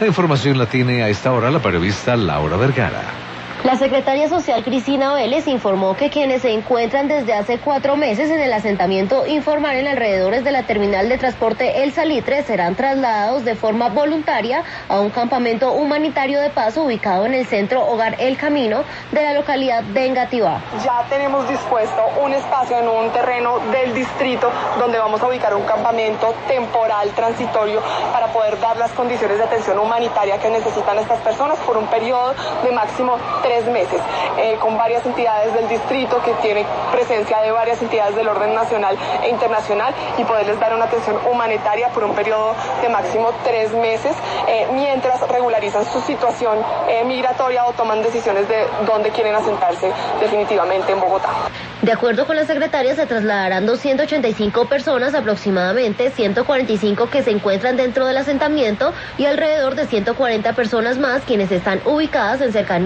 La información la tiene a esta hora la periodista Laura Vergara. La secretaria social Cristina Vélez informó que quienes se encuentran desde hace 4 meses en el asentamiento informal en alrededores de la terminal de transporte El Salitre serán trasladados de forma voluntaria a un campamento humanitario de paso ubicado en el centro Hogar El Camino de la localidad de Engativá. Ya tenemos dispuesto un espacio en un terreno del distrito donde vamos a ubicar un campamento temporal transitorio para poder dar las condiciones de atención humanitaria que necesitan estas personas por un periodo de máximo 3 meses, con varias entidades del distrito que tiene presencia de varias entidades del orden nacional e internacional y poderles dar una atención humanitaria por un periodo de máximo 3 meses, mientras regularizan su situación migratoria o toman decisiones de dónde quieren asentarse definitivamente en Bogotá. De acuerdo con la secretaria, se trasladarán 285 personas, aproximadamente 145 que se encuentran dentro del asentamiento y alrededor de 140 personas más quienes están ubicadas en cercanía